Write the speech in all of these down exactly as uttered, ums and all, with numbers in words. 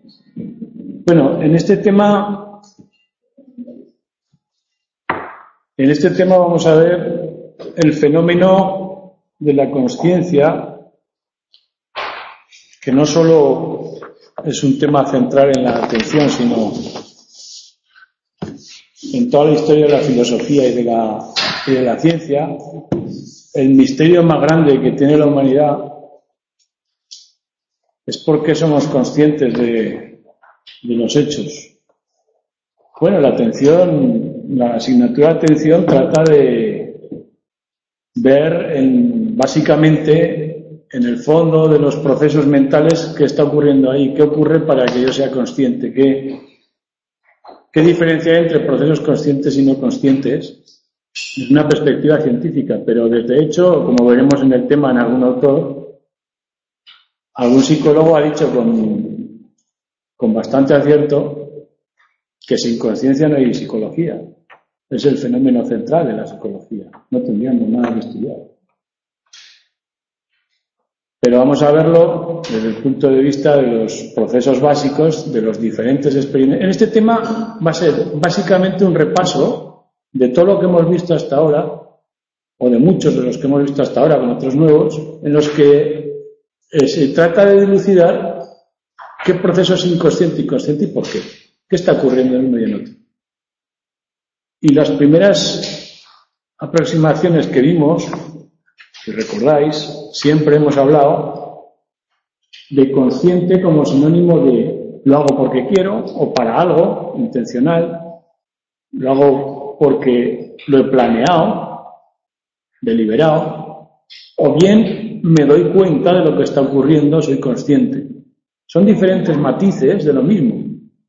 Bueno, en este tema, en este tema vamos a ver el fenómeno de la consciencia, que no solo es un tema central en la atención, sino en toda la historia de la filosofía y de la, y de la ciencia. El misterio más grande que tiene la humanidad es por qué somos conscientes de, de los hechos. Bueno, la atención, la asignatura de atención trata de ver en, básicamente en el fondo de los procesos mentales qué está ocurriendo ahí, qué ocurre para que yo sea consciente, qué, qué diferencia hay entre procesos conscientes y no conscientes. Es una perspectiva científica, pero desde hecho, como veremos en el tema en algún autor, algún psicólogo ha dicho con, con bastante acierto que sin conciencia no hay psicología. Es el fenómeno central de la psicología. No tendríamos nada que estudiar. Pero vamos a verlo desde el punto de vista de los procesos básicos, de los diferentes experimentos. En este tema va a ser básicamente un repaso de todo lo que hemos visto hasta ahora, o de muchos de los que hemos visto hasta ahora con otros nuevos, en los que eh, se trata de dilucidar qué proceso es inconsciente y consciente y por qué. ¿Qué está ocurriendo en uno y en otro? Y las primeras aproximaciones que vimos, si recordáis, siempre hemos hablado de consciente como sinónimo de lo hago porque quiero o para algo intencional, lo hago porque lo he planeado, deliberado, o bien me doy cuenta de lo que está ocurriendo, soy consciente. Son diferentes matices de lo mismo.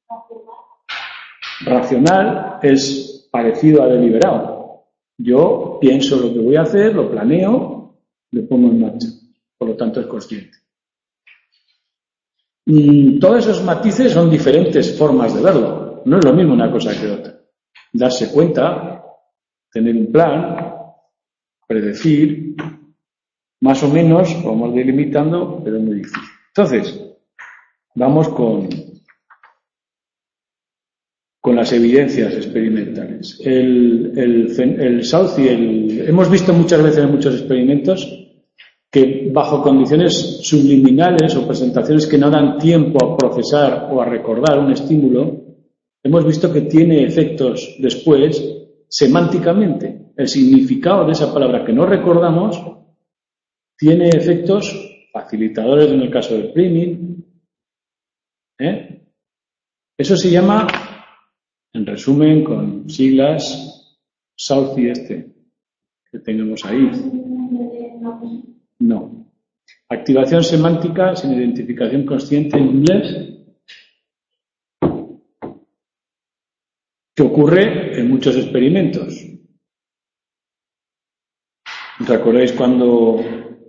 Racional es parecido a deliberado. Yo pienso lo que voy a hacer, lo planeo, lo pongo en marcha. Por lo tanto, es consciente. Y todos esos matices son diferentes formas de verlo. No es lo mismo una cosa que otra. Darse cuenta, tener un plan, predecir, más o menos, vamos delimitando, pero es muy difícil. Entonces, vamos con, con las evidencias experimentales. El, el, el Southey, el, hemos visto muchas veces en muchos experimentos que bajo condiciones subliminales o presentaciones que no dan tiempo a procesar o a recordar un estímulo, hemos visto que tiene efectos después semánticamente. El significado de esa palabra que no recordamos tiene efectos facilitadores en el caso del priming. ¿Eh? Eso se llama, en resumen, con siglas, Southey este, que tenemos ahí. No. Activación semántica sin identificación consciente en inglés, que ocurre en muchos experimentos. ¿Recordáis cuando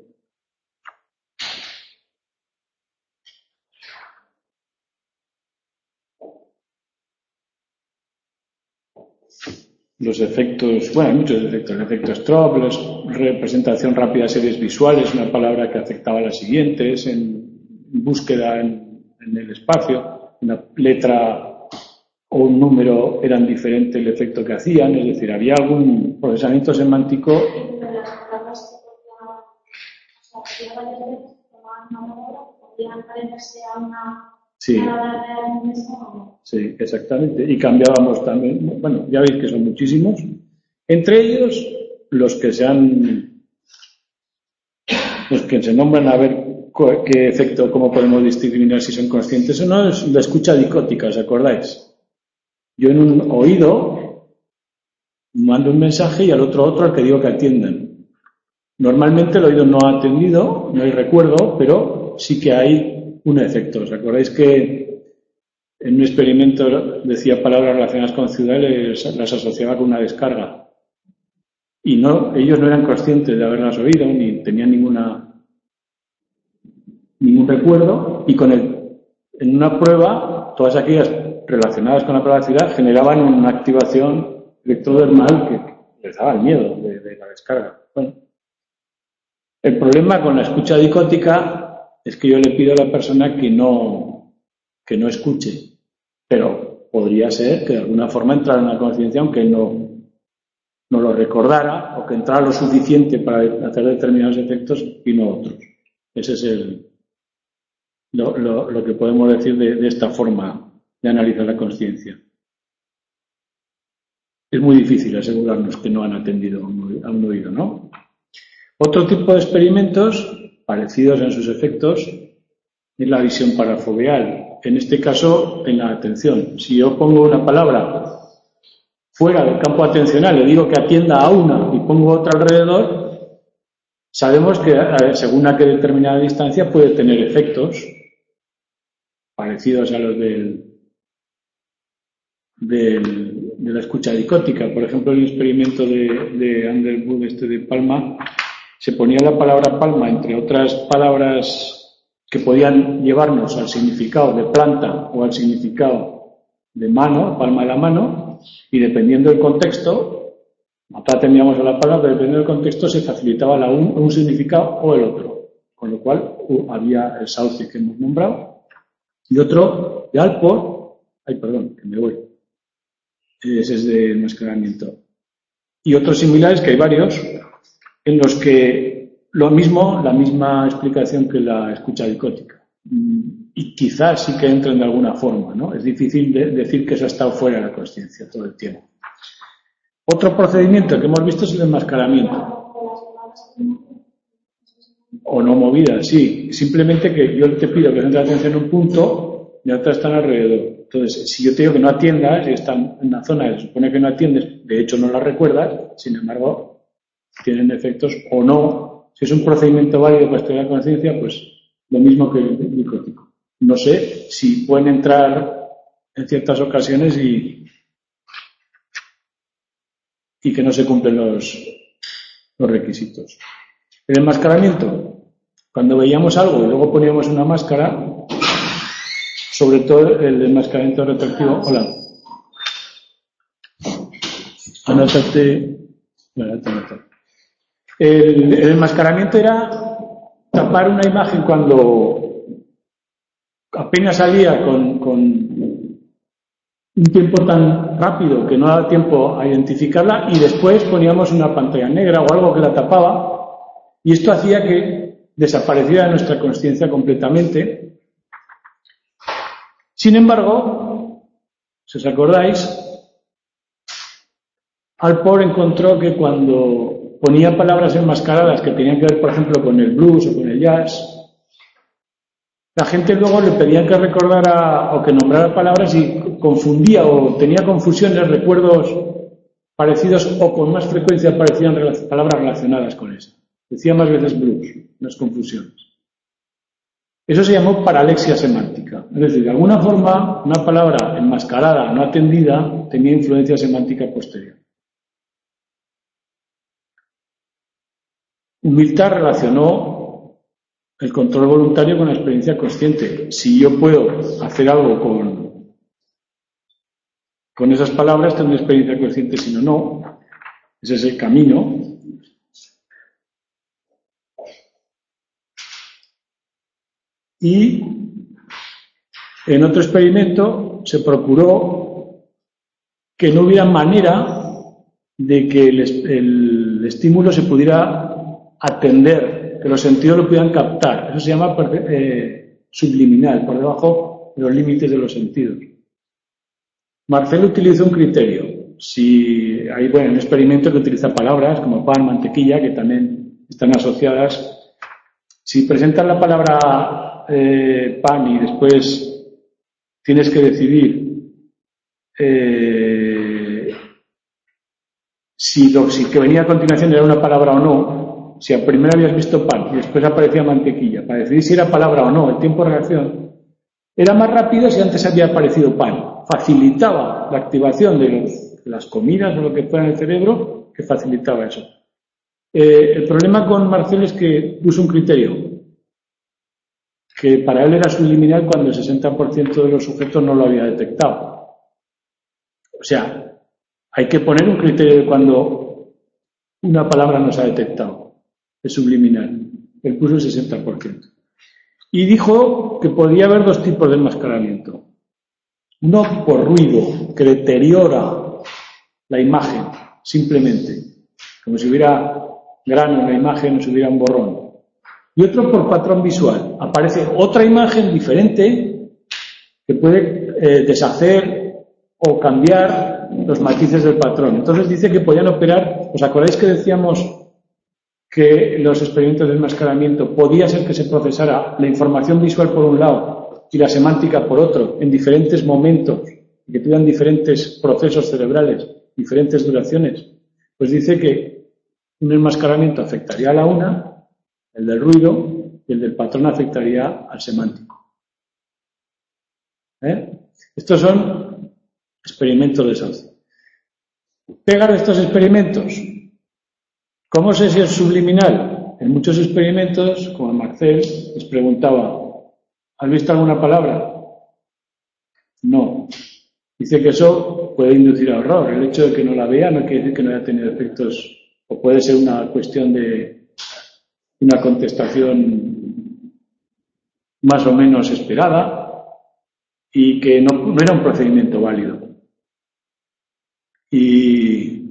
los efectos, bueno, hay muchos efectos, el efecto Strobe, la representación rápida de series visuales, una palabra que afectaba a las siguientes, en búsqueda en, en el espacio, una letra o un número eran diferente el efecto que hacían, es decir, había algún procesamiento semántico. Sí, sí, exactamente. Y cambiábamos también, bueno, ya veis que son muchísimos. Entre ellos, los que se han, los que se nombran a ver qué efecto, cómo podemos discriminar si son conscientes o no, es la escucha dicótica, ¿os acordáis? Yo en un oído mando un mensaje y al otro otro al que digo que atiendan. Normalmente el oído no ha atendido, no hay recuerdo, pero sí que hay un efecto. ¿Os acordáis que en un experimento decía palabras relacionadas con ciudades, las asociaba con una descarga? Y no, ellos no eran conscientes de haberlas oído, ni tenían ninguna ningún recuerdo, y con el, en una prueba, todas aquellas relacionadas con la palabra ciudad generaban una activación electrodermal que les daba el miedo de, de la descarga. Bueno, el problema con la escucha dicótica es que yo le pido a la persona que no, que no escuche, pero podría ser que de alguna forma entrara en la conciencia aunque no, no lo recordara, o que entrara lo suficiente para hacer determinados efectos y no otros. Ese es el, lo, lo, lo que podemos decir de, de esta forma de analizar la conciencia. Es muy difícil asegurarnos que no han atendido a un, a un oído, ¿no? Otro tipo de experimentos parecidos en sus efectos es la visión parafoveal. En este caso, en la atención. Si yo pongo una palabra fuera del campo atencional, le digo que atienda a una y pongo otra alrededor, sabemos que según a qué determinada distancia puede tener efectos parecidos a los del, del, de la escucha dicótica. Por ejemplo, en el experimento de, de Underwood, este de palma, se ponía la palabra palma entre otras palabras que podían llevarnos al significado de planta o al significado de mano, palma de la mano, y dependiendo del contexto, acá teníamos a la palabra, pero dependiendo del contexto se facilitaba la un, un significado o el otro, con lo cual uh, había el sauce que hemos nombrado, y otro de Alport, ay perdón, que me voy, ese es de enmascaramiento, y otros similares, que hay varios, en los que lo mismo, la misma explicación que la escucha dicótica. Y quizás sí que entren de alguna forma, ¿no? Es difícil de decir que eso ha estado fuera de la consciencia todo el tiempo. Otro procedimiento que hemos visto es el enmascaramiento. O no movida, sí. Simplemente que yo te pido que centre la atención en un punto y otras están alrededor. Entonces, si yo te digo que no atiendas y están en una zona que se supone que no atiendes, de hecho no la recuerdas, sin embargo, tienen efectos o no. Si es un procedimiento válido para estudiar la conciencia, pues lo mismo que el dicótico. No sé si pueden entrar en ciertas ocasiones y, y que no se cumplen los, los requisitos. El enmascaramiento, cuando veíamos algo y luego poníamos una máscara, sobre todo el enmascaramiento retroactivo. Hola. Anótate. Bueno, anótate. El, el enmascaramiento era tapar una imagen cuando apenas salía con, con un tiempo tan rápido que no daba tiempo a identificarla, y después poníamos una pantalla negra o algo que la tapaba, y esto hacía que desapareciera de nuestra consciencia completamente. Sin embargo, si os acordáis, Alport encontró que cuando ponía palabras enmascaradas que tenían que ver, por ejemplo, con el blues o con el jazz, la gente luego le pedía que recordara o que nombrara palabras y confundía o tenía confusiones, recuerdos parecidos o con más frecuencia aparecían palabras relacionadas con eso. Decía más veces blues, las confusiones. Eso se llamó paralexia semántica. Es decir, de alguna forma, una palabra enmascarada, no atendida, tenía influencia semántica posterior. Humiltad relacionó el control voluntario con la experiencia consciente. Si yo puedo hacer algo con, con esas palabras, tendré experiencia consciente, si no, no. Ese es el camino. Y en otro experimento se procuró que no hubiera manera de que el, el estímulo se pudiera atender, que los sentidos lo pudieran captar. Eso se llama eh, subliminal, por debajo de los límites de los sentidos. Marcel utilizó un criterio. Si hay, bueno, un experimento que utiliza palabras como pan, mantequilla, que también están asociadas. Si presentas la palabra eh, pan y después tienes que decidir eh, si lo si que venía a continuación era una palabra o no, si al primero habías visto pan y después aparecía mantequilla, para decidir si era palabra o no, el tiempo de reacción era más rápido si antes había aparecido pan. Facilitaba la activación de, los, de las comidas o lo que fuera en el cerebro, que facilitaba eso. Eh, el problema con Marcel es que puso un criterio que para él era subliminal cuando el sesenta por ciento de los sujetos no lo había detectado. O sea, hay que poner un criterio de cuando una palabra no se ha detectado. Es subliminal. Él puso el sesenta por ciento. Y dijo que podía haber dos tipos de enmascaramiento. Uno por ruido, que deteriora la imagen, simplemente. Como si hubiera grano en la imagen o si hubiera un borrón. Y otro por patrón visual. Aparece otra imagen diferente que puede eh, deshacer o cambiar los matices del patrón. Entonces dice que podían operar. ¿Os acordáis que decíamos que los experimentos de enmascaramiento podía ser que se procesara la información visual por un lado y la semántica por otro, en diferentes momentos, y que tuvieran diferentes procesos cerebrales, diferentes duraciones? Pues dice que un enmascaramiento afectaría a la una, el del ruido, y el del patrón afectaría al semántico. ¿Eh? Estos son experimentos de Saussure. Pega de estos experimentos. ¿Cómo sé si es subliminal? En muchos experimentos, como Marcel, les preguntaba, ¿has visto alguna palabra? No. Dice que eso puede inducir a error. El hecho de que no la vea no quiere decir que no haya tenido efectos, o puede ser una cuestión de una contestación más o menos esperada y que no, no era un procedimiento válido. Y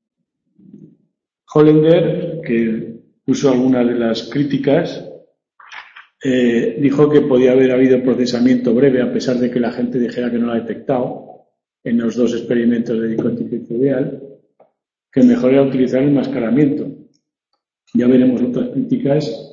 Hollander, que puso algunas de las críticas, eh, dijo que podía haber habido procesamiento breve a pesar de que la gente dijera que no lo ha detectado en los dos experimentos de dicotomía vectorial, que mejor era utilizar el enmascaramiento. Ya veremos otras críticas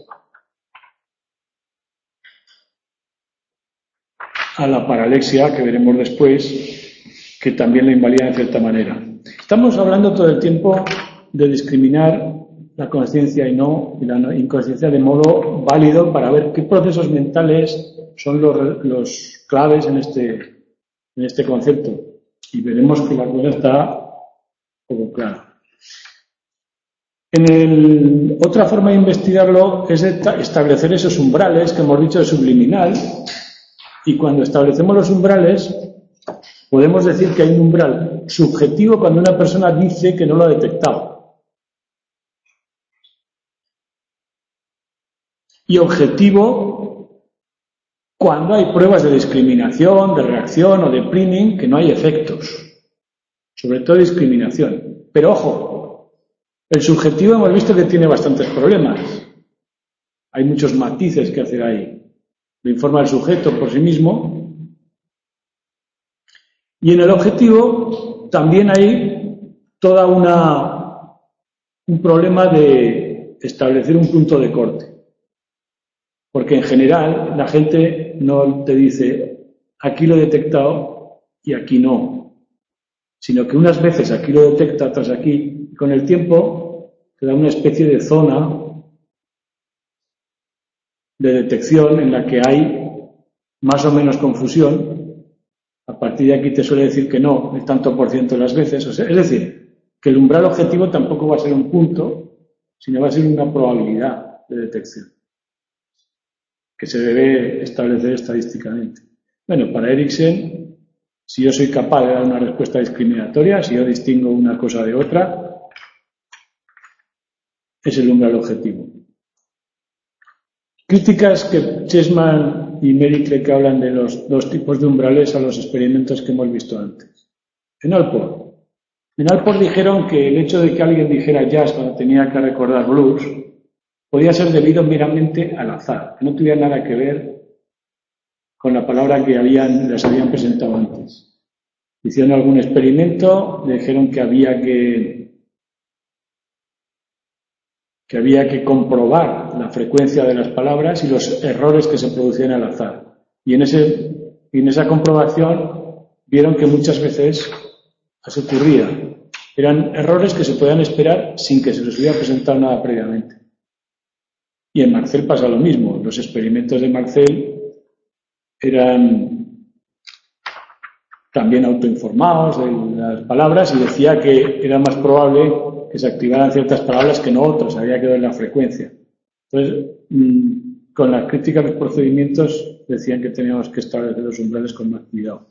a la paralexia, que veremos después, que también la invalida en cierta manera. Estamos hablando todo el tiempo de discriminar la conciencia y no, y la inconsciencia de modo válido para ver qué procesos mentales son los, los claves en este, en este concepto. Y veremos que la cosa está poco clara. En el, otra forma de investigarlo es de establecer esos umbrales que hemos dicho de subliminal. Y cuando establecemos los umbrales, podemos decir que hay un umbral subjetivo cuando una persona dice que no lo ha detectado. Y objetivo cuando hay pruebas de discriminación, de reacción o de priming que no hay efectos. Sobre todo discriminación. Pero ojo, el subjetivo hemos visto que tiene bastantes problemas. Hay muchos matices que hacer ahí. Lo informa el sujeto por sí mismo. Y en el objetivo también hay toda una un problema de establecer un punto de corte. Porque en general la gente no te dice aquí lo he detectado y aquí no, sino que unas veces aquí lo detecta, otras aquí, y con el tiempo te da una especie de zona de detección en la que hay más o menos confusión. A partir de aquí te suele decir que no, el tanto por ciento de las veces. O sea, es decir, que el umbral objetivo tampoco va a ser un punto, sino va a ser una probabilidad de detección que se debe establecer estadísticamente. Bueno, para Eriksen, si yo soy capaz de dar una respuesta discriminatoria, si yo distingo una cosa de otra, es el umbral objetivo. Críticas que Chessman y Mericle que hablan de los dos tipos de umbrales a los experimentos que hemos visto antes. En Alport. En Alport dijeron que el hecho de que alguien dijera jazz cuando tenía que recordar blues podía ser debido meramente al azar, que no tuviera nada que ver con la palabra que habían, les habían presentado antes. Hicieron algún experimento, le dijeron que había que que había que comprobar la frecuencia de las palabras y los errores que se producían al azar. Y en, ese, y en esa comprobación vieron que muchas veces eso ocurría. Eran errores que se podían esperar sin que se les hubiera presentado nada previamente. Y en Marcel pasa lo mismo. Los experimentos de Marcel eran también autoinformados de las palabras y decía que era más probable que se activaran ciertas palabras que no otras, había que ver la frecuencia. Entonces, mmm, con la crítica a los procedimientos decían que teníamos que establecer los umbrales con más cuidado.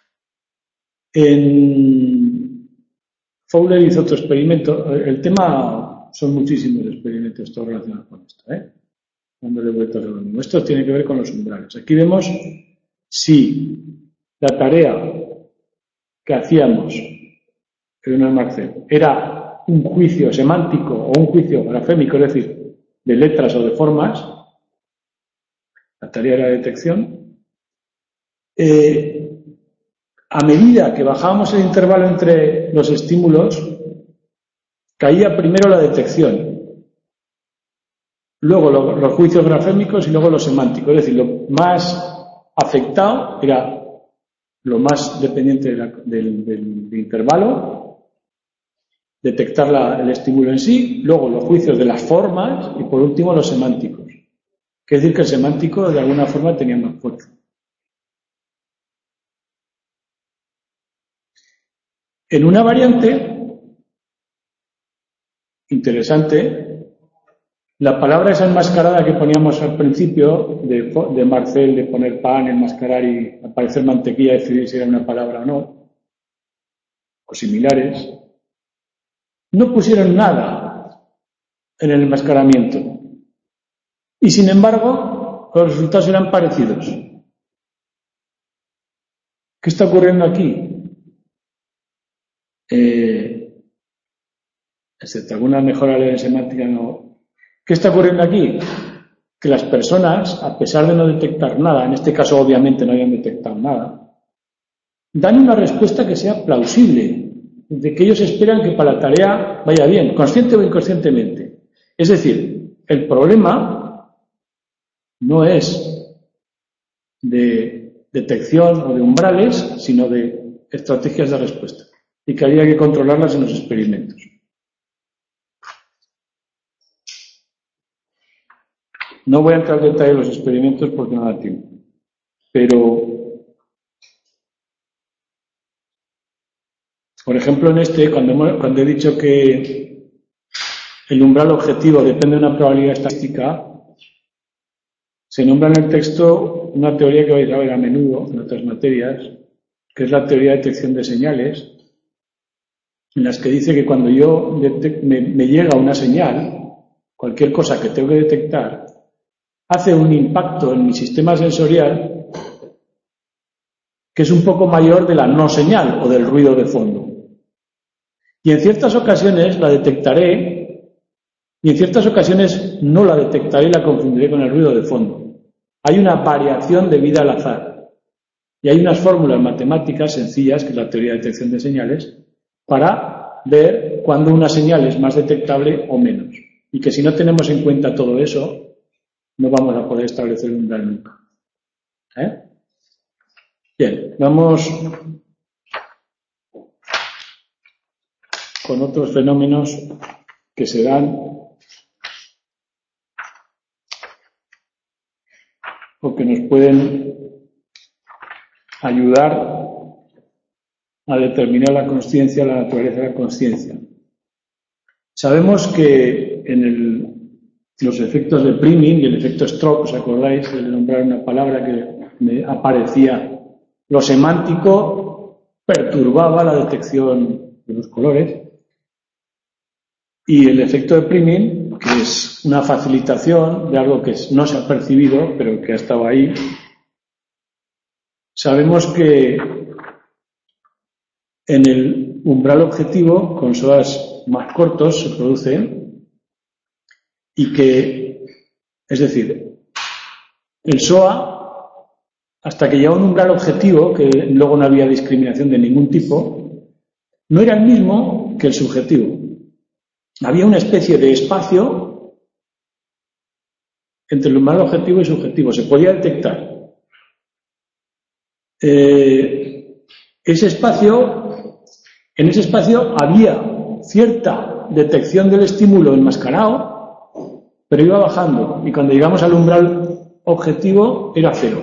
En Fowler hizo otro experimento. El tema son muchísimos experimentos todos relacionados con esto, ¿eh? dándole vueltas a lo mismo. Esto tiene que ver con los umbrales. Aquí vemos si la tarea que hacíamos en el Marcel era un juicio semántico o un juicio grafémico, es decir, de letras o de formas, la tarea era detección. Eh, a medida que bajábamos el intervalo entre los estímulos, caía primero la detección, luego lo, los juicios grafémicos y luego los semánticos. Es decir, lo más afectado era lo más dependiente de la, del, del, del intervalo, detectar la, el estímulo en sí, luego los juicios de las formas y por último los semánticos. Quiere decir que el semántico de alguna forma tenía más fuerza. En una variante interesante, la palabra esa enmascarada que poníamos al principio de, de Marcel, de poner pan, enmascarar y aparecer mantequilla, decidir si era una palabra o no, o similares, no pusieron nada en el enmascaramiento. Y sin embargo, los resultados eran parecidos. ¿Qué está ocurriendo aquí? Eh, excepto alguna mejora en semántica, no. ¿Qué está ocurriendo aquí? Que las personas, a pesar de no detectar nada, en este caso obviamente no habían detectado nada, dan una respuesta que sea plausible, de que ellos esperan que para la tarea vaya bien, consciente o inconscientemente. Es decir, el problema no es de detección o de umbrales, sino de estrategias de respuesta, y que había que controlarlas en los experimentos. No voy a entrar en detalle en los experimentos porque no da tiempo, pero, por ejemplo, en este, cuando, hemos, cuando he dicho que el umbral objetivo depende de una probabilidad estadística, se nombra en el texto una teoría que vais a ver a menudo en otras materias, que es la teoría de detección de señales, en las que dice que cuando yo me, me llega una señal, cualquier cosa que tengo que detectar, hace un impacto en mi sistema sensorial que es un poco mayor de la no señal o del ruido de fondo. Y en ciertas ocasiones la detectaré y en ciertas ocasiones no la detectaré y la confundiré con el ruido de fondo. Hay una variación debida al azar. Y hay unas fórmulas matemáticas sencillas, que es la teoría de detección de señales, para ver cuándo una señal es más detectable o menos. Y que si no tenemos en cuenta todo eso, no vamos a poder establecer un umbral nunca. ¿Eh? Bien, vamos con otros fenómenos que se dan o que nos pueden ayudar a determinar la consciencia, la naturaleza de la consciencia. Sabemos que en el, los efectos de priming y el efecto stroke, ¿os acordáis de nombrar una palabra que me aparecía? Lo semántico perturbaba la detección de los colores y el efecto de priming, que es una facilitación de algo que no se ha percibido pero que ha estado ahí. Sabemos que en el umbral objetivo, con S O As más cortos se producen y que, es decir, el S O A, hasta que llegó a un umbral objetivo, que luego no había discriminación de ningún tipo, no era el mismo que el subjetivo. Había una especie de espacio entre el umbral objetivo y subjetivo, se podía detectar. Eh, ese espacio, en ese espacio había cierta detección del estímulo enmascarado, pero iba bajando, y cuando llegamos al umbral objetivo era cero.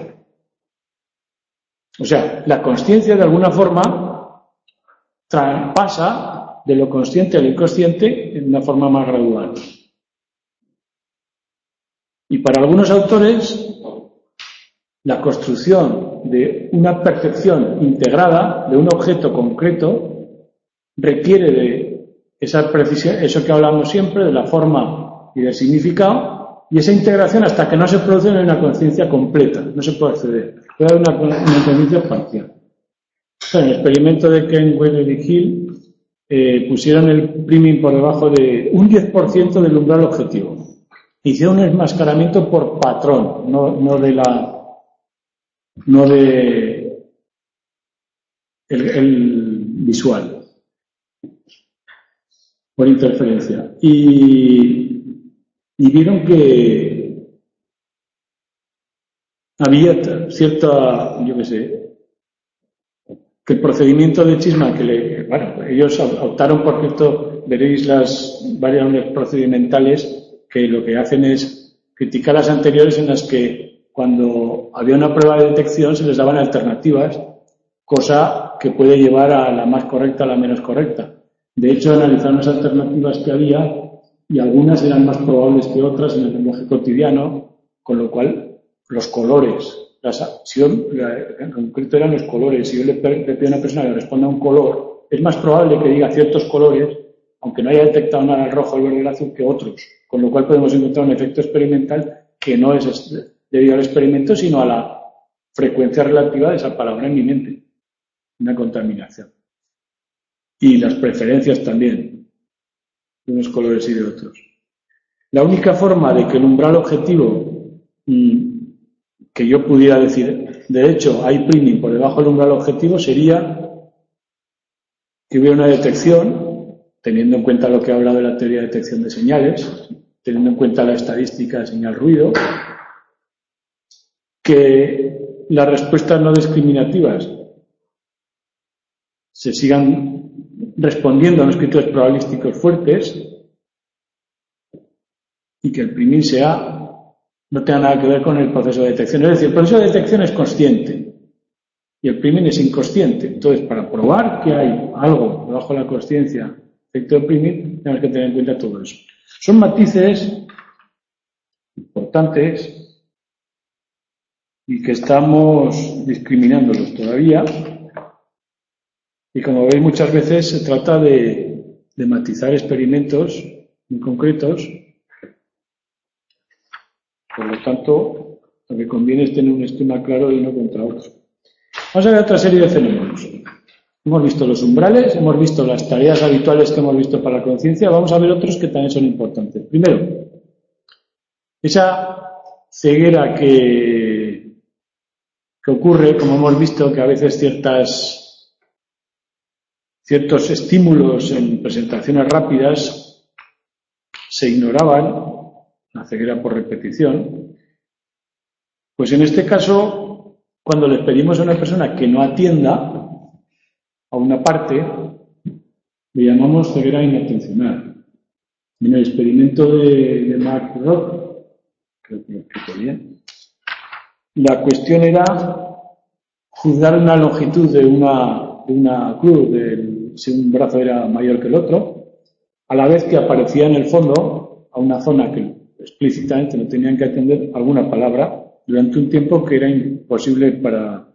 O sea, la consciencia de alguna forma traspasa de lo consciente al inconsciente en una forma más gradual. Y para algunos autores, la construcción de una percepción integrada de un objeto concreto requiere de esa precisión, eso que hablamos siempre, de la forma y del significado, y esa integración, hasta que no se produce, no hay una conciencia completa, no se puede acceder. Puede haber una, una conciencia parcial. En el experimento de Ken Weller y Hill eh, pusieron el priming por debajo de un diez por ciento del umbral objetivo. Hicieron un enmascaramiento por patrón, no, no de la, no de el, el visual, por interferencia. Y, y vieron que había cierta, yo qué sé, que el procedimiento de Chisma, que le, bueno, ellos optaron, por cierto, veréis las variables procedimentales, que lo que hacen es criticar las anteriores, en las que cuando había una prueba de detección se les daban alternativas, cosa que puede llevar a la más correcta a la menos correcta. De hecho, analizaron las alternativas que había y algunas eran más probables que otras en el lenguaje cotidiano, con lo cual los colores, las, si yo, en concreto eran los colores, si yo le, le pido a una persona que responda a un color, es más probable que diga ciertos colores, aunque no haya detectado nada el rojo, el verde y el azul, que otros, con lo cual podemos encontrar un efecto experimental que no es debido al experimento, sino a la frecuencia relativa de esa palabra en mi mente, una contaminación. Y las preferencias también, de unos colores y de otros. La única forma de que el umbral objetivo, que yo pudiera decir, de hecho, hay priming por debajo del umbral objetivo, sería que hubiera una detección, teniendo en cuenta lo que he hablado de la teoría de detección de señales, teniendo en cuenta la estadística de señal-ruido, que las respuestas no discriminativas se sigan respondiendo a unos criterios probabilísticos fuertes y que el priming sea, no tenga nada que ver con el proceso de detección. Es decir, el proceso de detección es consciente y el priming es inconsciente. Entonces, para probar que hay algo debajo de la consciencia, efecto del priming, tenemos que tener en cuenta todo eso. Son matices importantes y que estamos discriminándolos todavía. Y como veis, muchas veces se trata de, de matizar experimentos muy concretos. Por lo tanto, lo que conviene es tener un esquema claro de uno contra otro. Vamos a ver otra serie de fenómenos. Hemos visto los umbrales, hemos visto las tareas habituales que hemos visto para la conciencia. Vamos a ver otros que también son importantes. Primero, esa ceguera que, que ocurre, como hemos visto, que a veces ciertas ciertos estímulos en presentaciones rápidas se ignoraban, la ceguera por repetición. Pues en este caso, cuando les pedimos a una persona que no atienda a una parte, le llamamos ceguera inatencional. En el experimento de, de Mark Roth, creo que lo explico bien, la cuestión era juzgar una longitud de una, de una cruz, de, si un brazo era mayor que el otro, a la vez que aparecía en el fondo a una zona que explícitamente no tenían que atender alguna palabra durante un tiempo que era imposible para,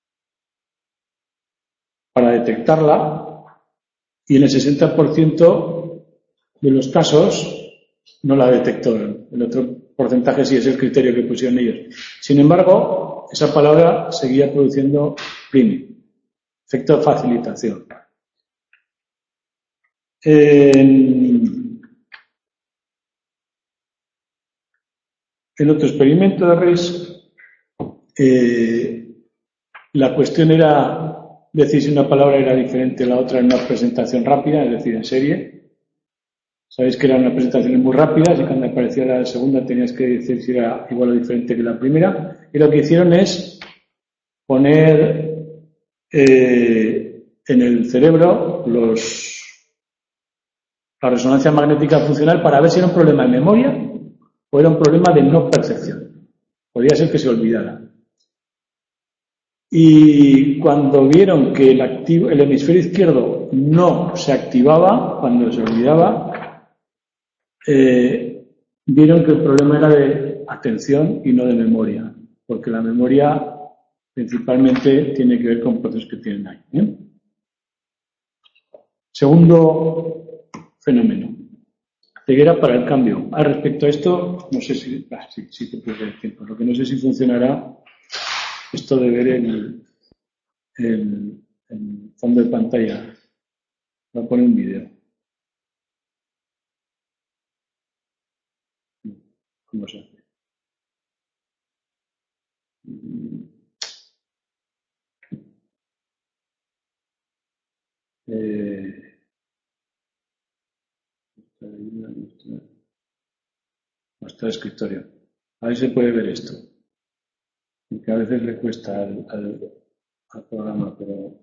para detectarla, y en el sesenta por ciento de los casos no la detectó. El otro porcentaje sí es el criterio que pusieron ellos. Sin embargo, esa palabra seguía produciendo priming, efecto de facilitación. En, en otro experimento de Reis, eh, la cuestión era decir si una palabra era diferente a la otra en una presentación rápida, es decir, en serie. Sabéis que eran unas presentaciones muy rápidas y cuando aparecía la segunda tenías que decir si era igual o diferente que la primera. Y lo que hicieron es poner eh, en el cerebro los, la resonancia magnética funcional para ver si era un problema de memoria o era un problema de no percepción. Podría ser que se olvidara. Y cuando vieron que el, activo, el hemisferio izquierdo no se activaba cuando se olvidaba, eh, vieron que el problema era de atención y no de memoria, porque la memoria principalmente tiene que ver con procesos que tienen ahí. ¿eh? Segundo fenómeno. Ceguera para el cambio. Ah, respecto a esto, no sé si, ah, sí, sí te puedo decir tiempo. Lo que no sé si funcionará esto de ver el, el, el fondo de pantalla. Voy a poner un vídeo. ¿Cómo se hace? Eh, Nuestro escritorio. A ver si se puede ver esto. Porque a veces le cuesta al, al, al programa, pero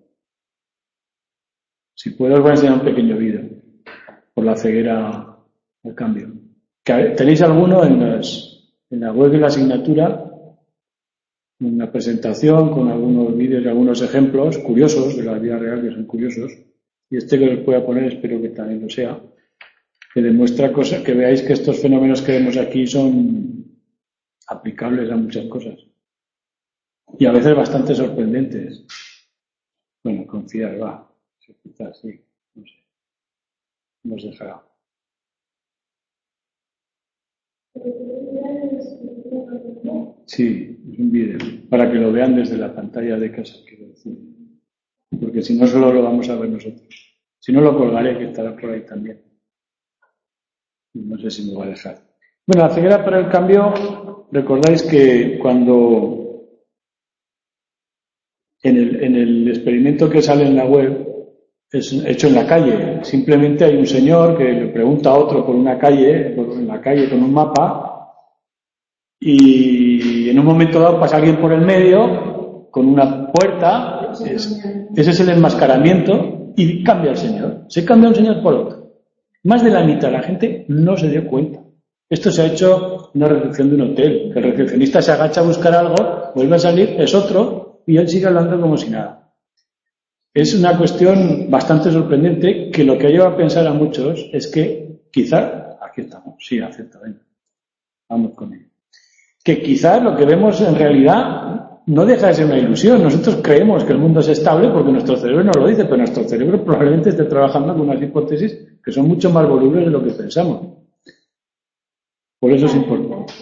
si puedo os voy a enseñar un pequeño vídeo por la ceguera al cambio. ¿Tenéis alguno en, las, en la web de la asignatura? Una presentación con algunos vídeos y algunos ejemplos curiosos de la vida real que son curiosos. Y este que os voy a poner espero que también lo sea. Que demuestra cosas, que veáis que estos fenómenos que vemos aquí son aplicables a muchas cosas. Y a veces bastante sorprendentes. Bueno, confiar, va. Quizás sí, no sé. Nos dejará. Sí, es un vídeo. Para que lo vean desde la pantalla de casa, quiero decir. Porque si no, solo lo vamos a ver nosotros. Si no, lo colgaré, que estará por ahí también. No sé si me va a dejar. Bueno, la ceguera para el cambio, recordáis que cuando en el, en el experimento que sale en la web es hecho en la calle. Simplemente hay un señor que le pregunta a otro por una calle, por en la calle con un mapa, y en un momento dado pasa alguien por el medio con una puerta. Es, ese es el enmascaramiento y cambia el señor. Se cambia un señor por otro. Más de la mitad de la gente no se dio cuenta. Esto se ha hecho en una recepción de un hotel. El recepcionista se agacha a buscar algo, vuelve a salir, es otro, y él sigue hablando como si nada. Es una cuestión bastante sorprendente que lo que lleva a pensar a muchos es que quizá, aquí estamos, sí, acepta, venga, vamos con ello. Que quizás lo que vemos en realidad no deja de ser una ilusión. Nosotros creemos que el mundo es estable porque nuestro cerebro nos lo dice, pero nuestro cerebro probablemente esté trabajando con unas hipótesis que son mucho más volubles de lo que pensamos. Por eso es importante.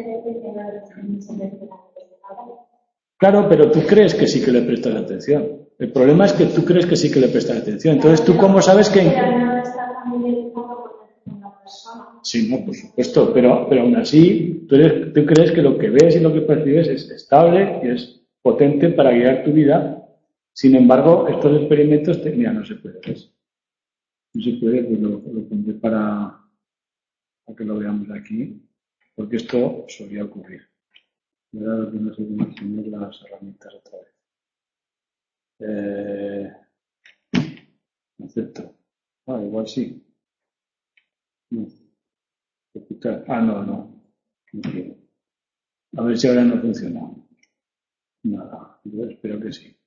Claro, pero tú crees que sí que le prestas atención. El problema es que tú crees que sí que le prestas atención. Entonces, ¿tú cómo sabes que...? Sí, no, por supuesto, pero, pero aún así, tú, eres, tú crees que lo que ves y lo que percibes es estable y es potente para guiar tu vida. Sin embargo, estos experimentos, te, mira, no se puede, ¿ves? No se puede, pues lo, lo pondré para, para que lo veamos aquí, porque esto solía ocurrir. Ahora no sé cómo enseñar las herramientas otra vez. Eh, acepto. Ah, igual sí. No. Ah, no, no. No quiero. A ver si ahora no funciona. Nada, yo espero que sí.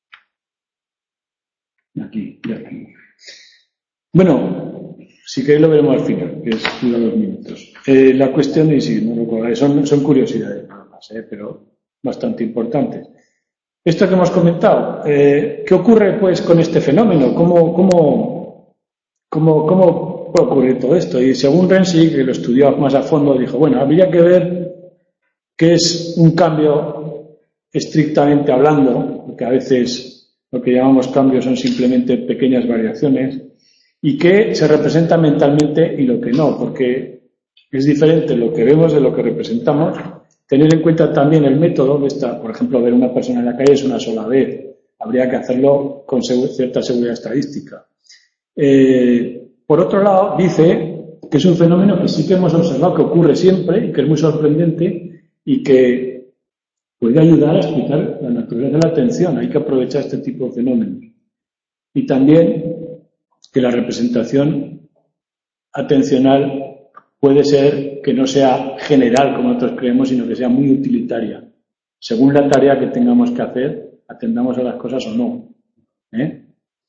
Aquí, ya aquí. Bueno, si queréis lo veremos al final, que es dura dos minutos. Eh, la cuestión, y sí, no lo recordáis, son, son curiosidades nada más, eh, pero bastante importantes. Esto que hemos comentado, eh, ¿qué ocurre pues con este fenómeno? ¿Cómo, cómo, cómo, cómo puede ocurrir todo esto? Y según Renzi, que lo estudió más a fondo, dijo, bueno, habría que ver qué es un cambio estrictamente hablando, porque a veces lo que llamamos cambios son simplemente pequeñas variaciones, y qué se representa mentalmente y lo que no, porque es diferente lo que vemos de lo que representamos. Tener en cuenta también el método de esta, por ejemplo, ver una persona en la calle es una sola vez. Habría que hacerlo con cierta seguridad estadística. Eh, por otro lado, dice que es un fenómeno que sí que hemos observado que ocurre siempre y que es muy sorprendente y que puede ayudar a explicar la naturaleza de la atención. Hay que aprovechar este tipo de fenómenos. Y también que la representación atencional puede ser que no sea general como nosotros creemos, sino que sea muy utilitaria. Según la tarea que tengamos que hacer, atendamos a las cosas o no. ¿Eh?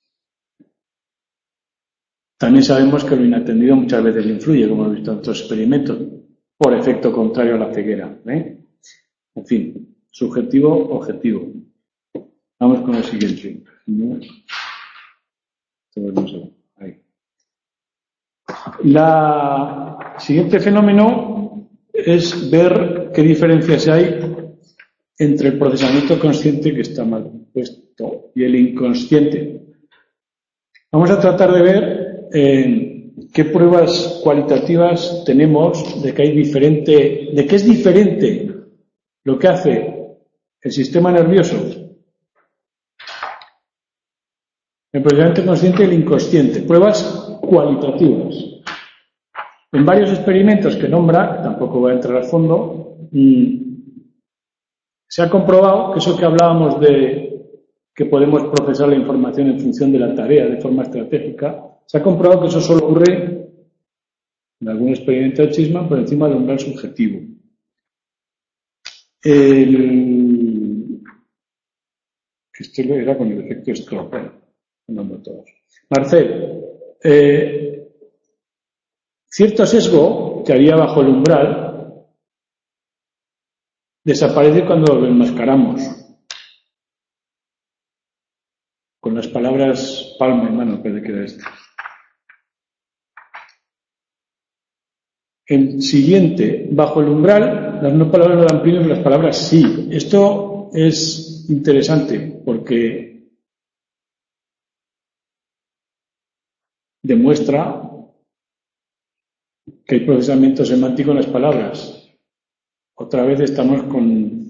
También sabemos que lo inatendido muchas veces influye, como hemos visto en otros experimentos, por efecto contrario a la ceguera. ¿Eh? En fin, subjetivo, objetivo. Vamos con el siguiente. ¿No? Todo el mundo. Ahí. La siguiente fenómeno es ver qué diferencias hay entre el procesamiento consciente, que está mal puesto, y el inconsciente. Vamos a tratar de ver eh, qué pruebas cualitativas tenemos de que hay diferente, de que es diferente lo que hace el sistema nervioso, el procesamiento consciente y el inconsciente. Pruebas cualitativas. En varios experimentos que nombra, tampoco voy a entrar a fondo, se ha comprobado que eso que hablábamos de que podemos procesar la información en función de la tarea de forma estratégica, se ha comprobado que eso solo ocurre en algún experimento de Chisman por encima del umbral subjetivo. El... Esto era con el efecto Stroop, no todos. Marcel, eh, cierto sesgo que había bajo el umbral desaparece cuando lo enmascaramos con las palabras palma y mano, que queda esto. El siguiente, bajo el umbral, las no palabras no dan primero, las palabras sí. Esto es interesante porque demuestra que hay procesamiento semántico en las palabras. Otra vez estamos con...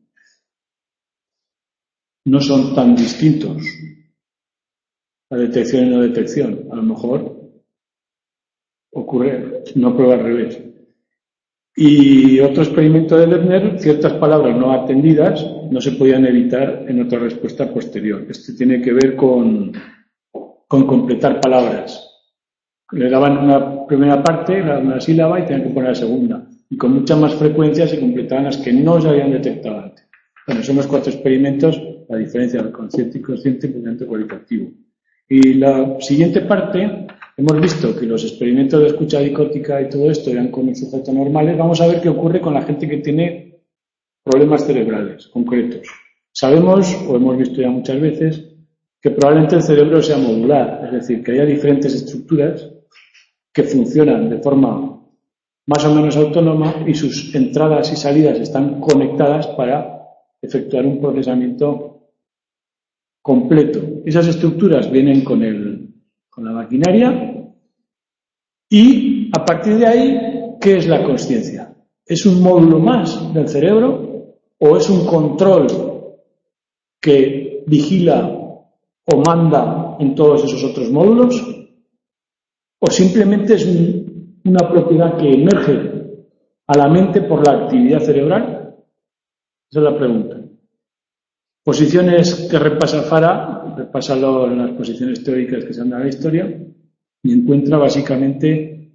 no son tan distintos la detección y no detección. A lo mejor ocurre, no prueba al revés. Y otro experimento de Lerner, ciertas palabras no atendidas no se podían evitar en otra respuesta posterior. Este tiene que ver con, con completar palabras. Le daban una primera parte, una sílaba, y tenían que poner la segunda. Y con mucha más frecuencia se completaban las que no se habían detectado antes. Bueno, son los cuatro experimentos, la diferencia del consciente y consciente y procesamiento cualitativo. Y la siguiente parte, hemos visto que los experimentos de escucha dicótica y todo esto eran con sujetos normales. Vamos a ver qué ocurre con la gente que tiene problemas cerebrales concretos. Sabemos, o hemos visto ya muchas veces, que probablemente el cerebro sea modular, es decir, que haya diferentes estructuras que funcionan de forma más o menos autónoma y sus entradas y salidas están conectadas para efectuar un procesamiento completo. Esas estructuras vienen con, el, con la maquinaria y a partir de ahí, ¿qué es la consciencia? ¿Es un módulo más del cerebro o es un control que vigila o manda en todos esos otros módulos? ¿O simplemente es un, una propiedad que emerge a la mente por la actividad cerebral? Esa es la pregunta. Posiciones que repasa Farah, repasa las posiciones teóricas que se han dado en la historia y encuentra básicamente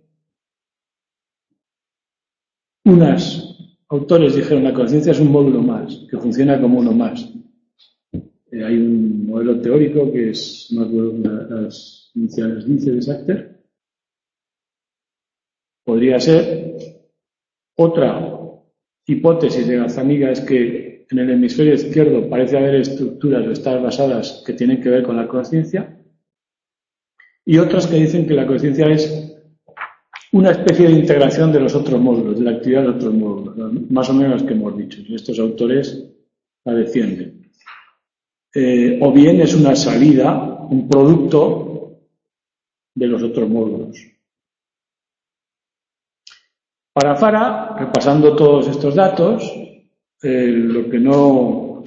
unas autores dijeron la conciencia es un módulo más, que funciona como uno más. Eh, hay un modelo teórico que es, no recuerdo las iniciales, dice de Sachter. Podría ser. Otra hipótesis de Gazzaniga es que en el hemisferio izquierdo parece haber estructuras o estar basadas que tienen que ver con la conciencia, y otras que dicen que la conciencia es una especie de integración de los otros módulos, de la actividad de otros módulos, más o menos que hemos dicho, y estos autores la defienden. Eh, o bien es una salida, un producto de los otros módulos. Para Farah, repasando todos estos datos, eh, lo que no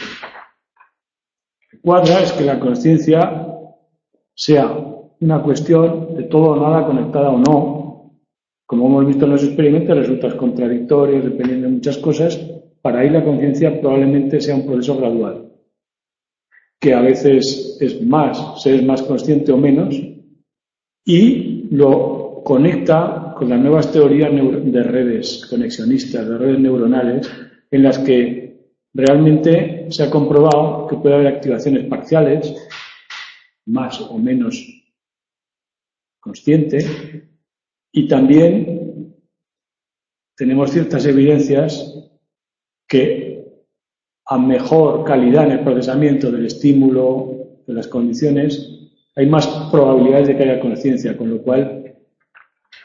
cuadra es que la conciencia sea una cuestión de todo o nada conectada o no. Como hemos visto en los experimentos, resulta contradictorio, dependiendo de muchas cosas. Para ahí la conciencia probablemente sea un proceso gradual, que a veces es más, se es más consciente o menos, y lo conecta con las nuevas teorías de redes conexionistas, de redes neuronales, en las que realmente se ha comprobado que puede haber activaciones parciales, más o menos consciente, y también tenemos ciertas evidencias que a mejor calidad en el procesamiento del estímulo, de las condiciones, hay más probabilidades de que haya conciencia, con lo cual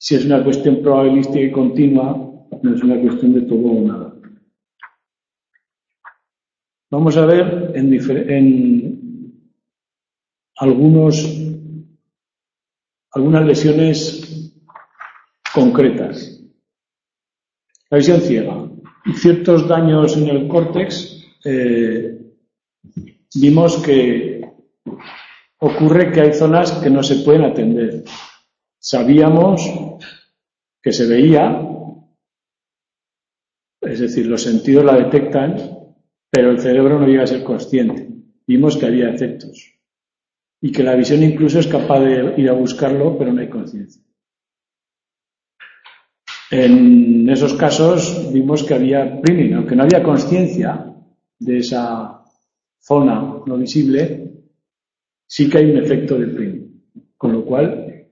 Si es una cuestión probabilística y continua, no es una cuestión de todo o nada. Vamos a ver en, en algunos, algunas lesiones concretas. La visión ciega. Ciertos daños en el córtex, eh, vimos que ocurre que hay zonas que no se pueden atender. Sabíamos que se veía, es decir, los sentidos la detectan, pero el cerebro no llega a ser consciente. Vimos que había efectos y que la visión incluso es capaz de ir a buscarlo, pero no hay conciencia. En esos casos vimos que había priming, aunque no había conciencia de esa zona no visible, sí que hay un efecto de priming, con lo cual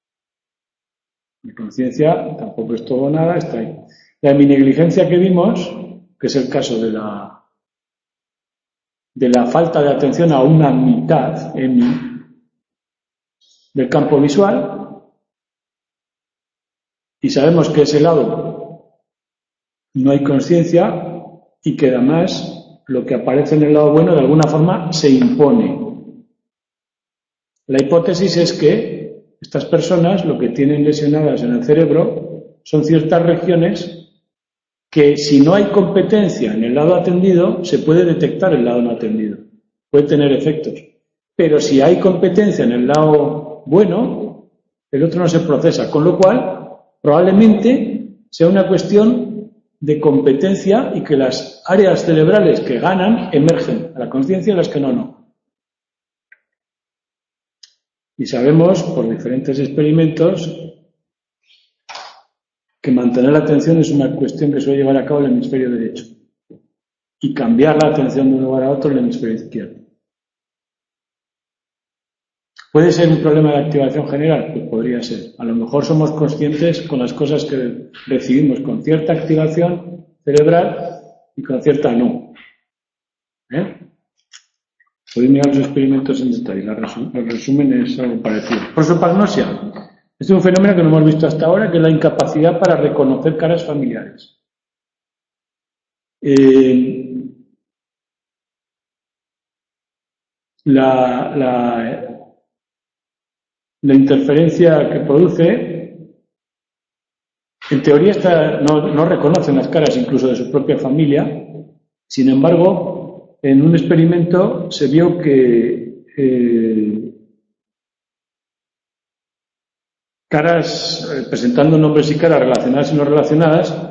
la conciencia tampoco es todo o nada, está ahí. La negligencia que vimos, que es el caso de la de la falta de atención a una mitad en, del campo visual, y sabemos que ese lado no hay conciencia y que además lo que aparece en el lado bueno de alguna forma se impone. La hipótesis es que estas personas lo que tienen lesionadas en el cerebro son ciertas regiones que si no hay competencia en el lado atendido, se puede detectar el lado no atendido. Puede tener efectos. Pero si hay competencia en el lado bueno, el otro no se procesa. Con lo cual, probablemente sea una cuestión de competencia y que las áreas cerebrales que ganan emergen a la conciencia y las que no, no. Y sabemos, por diferentes experimentos, que mantener la atención es una cuestión que suele llevar a cabo el hemisferio derecho y cambiar la atención de un lugar a otro en el hemisferio izquierdo. ¿Puede ser un problema de activación general? Pues podría ser. A lo mejor somos conscientes con las cosas que recibimos con cierta activación cerebral y con cierta no. ¿Eh? Podéis mirar los experimentos en detalle. El resumen es algo parecido. Prosopagnosia. Este es un fenómeno que no hemos visto hasta ahora, que es la incapacidad para reconocer caras familiares. Eh, la, la, la interferencia que produce, en teoría está, no, no reconocen las caras incluso de su propia familia. Sin embargo, en un experimento se vio que eh, caras, eh, presentando nombres y caras relacionadas y no relacionadas,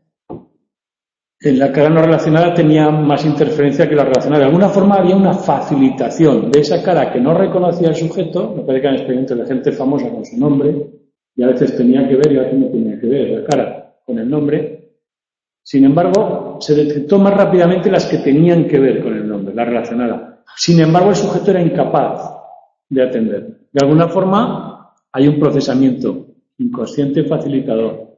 en la cara no relacionada tenía más interferencia que la relacionada. De alguna forma había una facilitación de esa cara que no reconocía el sujeto. Me parece que eran experimentos de gente famosa con su nombre, y a veces tenía que ver y a veces no tenía que ver la cara con el nombre. Sin embargo, se detectó más rápidamente las que tenían que ver con el nombre, la relacionada. Sin embargo, el sujeto era incapaz de atender. De alguna forma, hay un procesamiento inconsciente facilitador.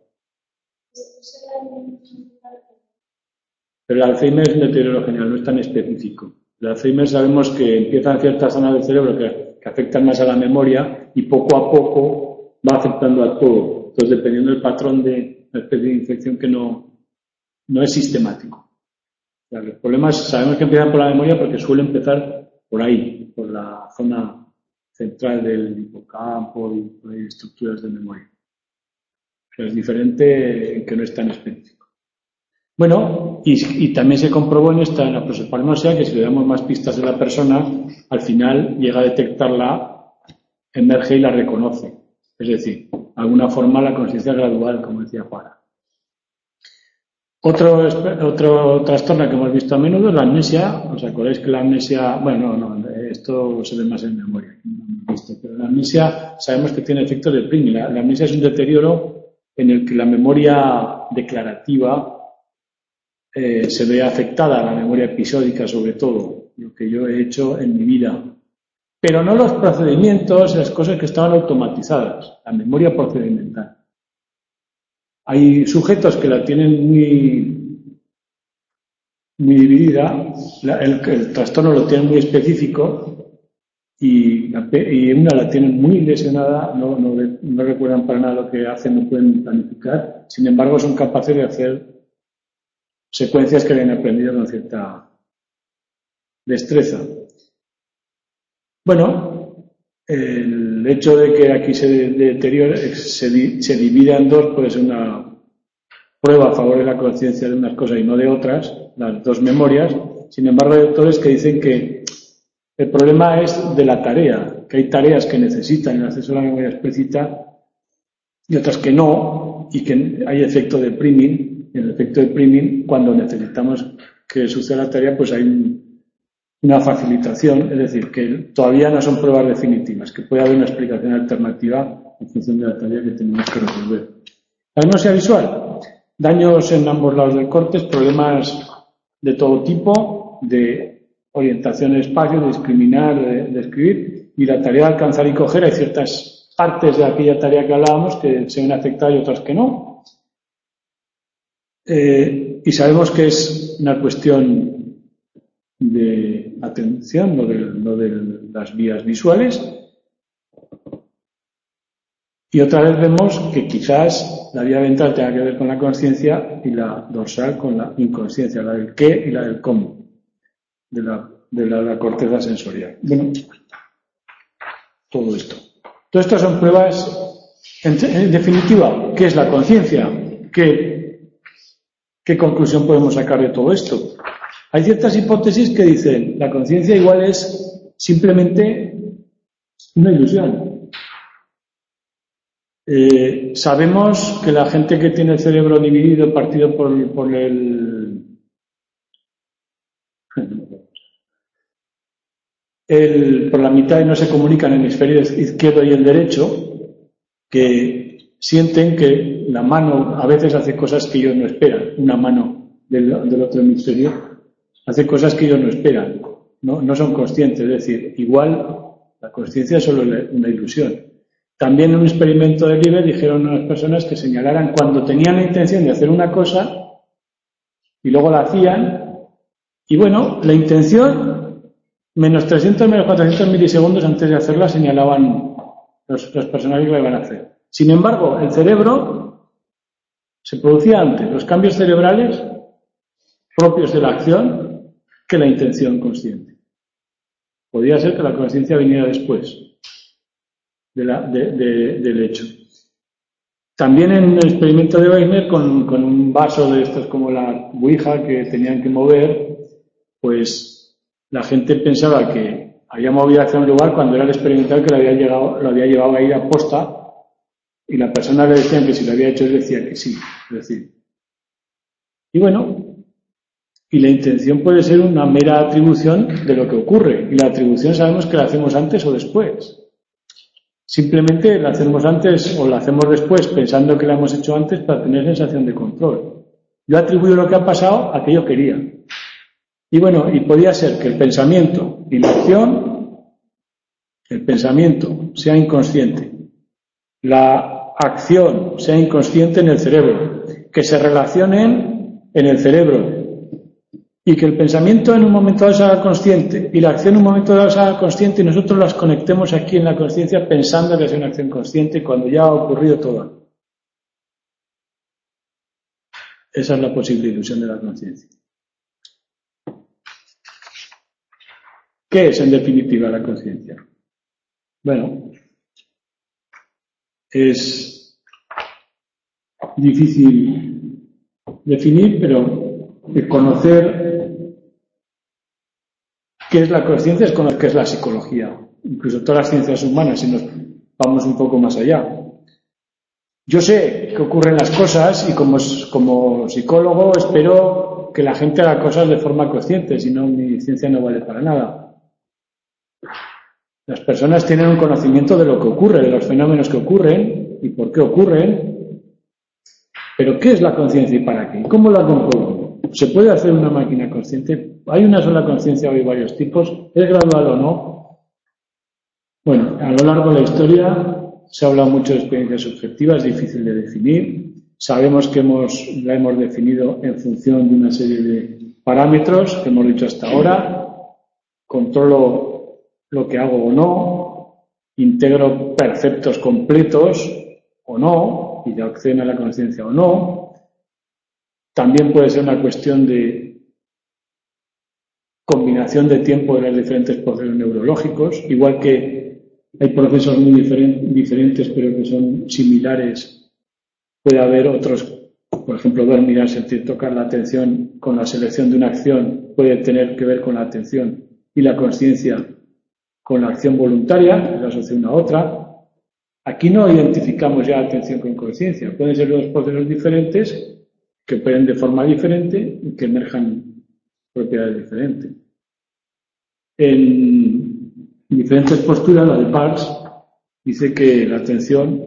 Pero el Alzheimer es un deterioro general, no es tan específico. El Alzheimer sabemos que empieza en ciertas zonas del cerebro que, que afectan más a la memoria y poco a poco va afectando a todo. Entonces, dependiendo del patrón de la especie de infección que no, no es sistemático. O sea, los problemas sabemos que empiezan por la memoria porque suele empezar por ahí, por la zona central del hipocampo y por ahí estructuras de memoria. Pero es diferente en que no es tan específico. Bueno, y, y también se comprobó en esta, en la prosopagnosia, que si le damos más pistas de la persona, al final llega a detectarla, emerge y la reconoce. Es decir, de alguna forma la conciencia gradual, como decía Juan. Otro, otro trastorno que hemos visto a menudo es la amnesia. ¿Os acordáis que la amnesia, bueno, no, no, esto se ve más en memoria, no hemos visto, pero la amnesia sabemos que tiene efectos de priming. La, la amnesia es un deterioro en el que la memoria declarativa Eh, se ve afectada, la memoria episódica sobre todo, lo que yo he hecho en mi vida. Pero no los procedimientos, las cosas que estaban automatizadas, la memoria procedimental. Hay sujetos que la tienen muy, muy dividida, la, el, el trastorno lo tiene muy específico y, y una la tienen muy lesionada, no, no, no recuerdan para nada lo que hacen, no pueden planificar, sin embargo son capaces de hacer secuencias que habían aprendido con cierta destreza. Bueno, el hecho de que aquí se deteriore, se, se divida en dos, puede ser una prueba a favor de la conciencia de unas cosas y no de otras, las dos memorias. Sin embargo, hay autores que dicen que el problema es de la tarea, que hay tareas que necesitan el acceso a la memoria explícita y otras que no, y que hay efecto de priming. El efecto de priming, cuando necesitamos que suceda la tarea, pues hay un, una facilitación, es decir, que todavía no son pruebas definitivas, que puede haber una explicación alternativa en función de la tarea que tenemos que resolver. La agnosia visual, daños en ambos lados del córtex, problemas de todo tipo, de orientación en espacio, de discriminar, de, de escribir, y la tarea de alcanzar y coger, hay ciertas partes de aquella tarea que hablábamos que se ven afectadas y otras que no. Eh, y sabemos que es una cuestión de atención, no de, no de las vías visuales. Y otra vez vemos que quizás la vía ventral tenga que ver con la conciencia y la dorsal con la inconsciencia, la del qué y la del cómo, de la, de la, la corteza sensorial. Bueno, todo esto. Todo esto son pruebas, en, en definitiva, ¿qué es la conciencia? ¿Qué, ¿Qué conclusión podemos sacar de todo esto? Hay ciertas hipótesis que dicen la conciencia igual es simplemente una ilusión. Eh, sabemos que la gente que tiene el cerebro dividido, partido por, por el, el por la mitad y no se comunican en el hemisferio izquierdo y el derecho, que sienten que la mano a veces hace cosas que ellos no esperan, una mano del, del otro hemisferio hace cosas que ellos no esperan, no, no son conscientes, es decir, igual la consciencia es solo una ilusión. También en un experimento de Liber dijeron a las personas que señalaran cuando tenían la intención de hacer una cosa y luego la hacían, y bueno, la intención, menos trescientos, menos cuatrocientos milisegundos antes de hacerla señalaban los, los personajes que la iban a hacer. Sin embargo, el cerebro se producía antes, los cambios cerebrales propios de la acción que la intención consciente. Podría ser que la conciencia viniera después de la, de, de, del hecho. También en el experimento de Wegener con, con un vaso de estos como la Ouija que tenían que mover, pues la gente pensaba que había movido hacia un lugar cuando era el experimental que lo había, llegado, lo había llevado a ir a posta, y la persona le decían que si lo había hecho él decía que sí. Es decir, y bueno, y la intención puede ser una mera atribución de lo que ocurre, y la atribución sabemos que la hacemos antes o después. Simplemente la hacemos antes o la hacemos después pensando que la hemos hecho antes para tener sensación de control. Yo atribuyo lo que ha pasado a que yo quería. Y bueno, y podía ser que el pensamiento y la acción, el pensamiento sea inconsciente, la acción sea inconsciente en el cerebro, que se relacionen en el cerebro y que el pensamiento en un momento dado se haga consciente y la acción en un momento dado se haga consciente y nosotros las conectemos aquí en la consciencia pensando que es una acción consciente cuando ya ha ocurrido toda. Esa es la posible ilusión de la conciencia. ¿Qué es en definitiva la conciencia? Bueno, es difícil definir, pero de conocer qué es la conciencia es conocer qué es la psicología, incluso todas las ciencias humanas, si nos vamos un poco más allá. Yo sé que ocurren las cosas y como, como psicólogo espero que la gente haga cosas de forma consciente, si no mi ciencia no vale para nada. Las personas tienen un conocimiento de lo que ocurre, de los fenómenos que ocurren y por qué ocurren, pero ¿qué es la conciencia y para qué? ¿Cómo la compongo? ¿Se puede hacer una máquina consciente? ¿Hay una sola conciencia o hay varios tipos? ¿Es gradual o no? Bueno, a lo largo de la historia se ha hablado mucho de experiencias subjetivas, es difícil de definir. Sabemos que hemos, la hemos definido en función de una serie de parámetros que hemos dicho hasta ahora. Controlo lo que hago o no, integro perceptos completos o no, y de acción a la conciencia o no. También puede ser una cuestión de combinación de tiempo de los diferentes procesos neurológicos, igual que hay procesos muy diferen, diferentes pero que son similares. Puede haber otros, por ejemplo, ver, mirar, sentir, tocar. La atención con la selección de una acción puede tener que ver con la atención y la conciencia con la acción voluntaria, que la asocia una a otra. Aquí no identificamos ya atención con conciencia. Pueden ser dos procesos diferentes que operen de forma diferente y que emerjan propiedades diferentes. En diferentes posturas, la de Parks dice que la atención